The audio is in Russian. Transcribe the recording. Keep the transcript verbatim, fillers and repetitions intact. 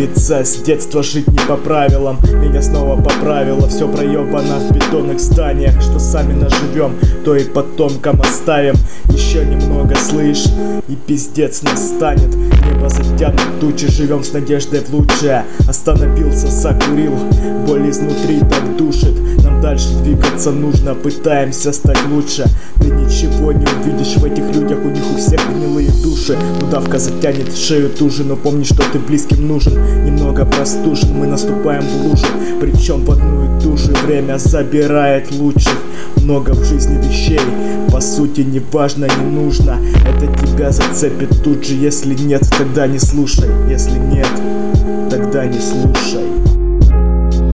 приходится с детства жить не по правилам. Меня снова поправило, все проебано в бетонных зданиях. Что сами наживем, то и потомкам оставим. Еще немного, слышь, и пиздец настанет. Небо затянут тучи, живем с надеждой в лучшее. Остановился, закурил, боль изнутри так душит. Нам дальше двигаться нужно, пытаемся стать лучше. Ты ничего не увидишь в этих людях, у них у всех гнилые души. Удавка затянет в шею туже, но помни, что ты близким нужен. Немного простужен, мы наступаем в лужу, причем в одну и ту же. Время забирает лучших. Много в жизни вещей, по сути не важно, не нужно. Это тебя зацепит тут же, если нет, тогда не слушай. Если нет, тогда не слушай.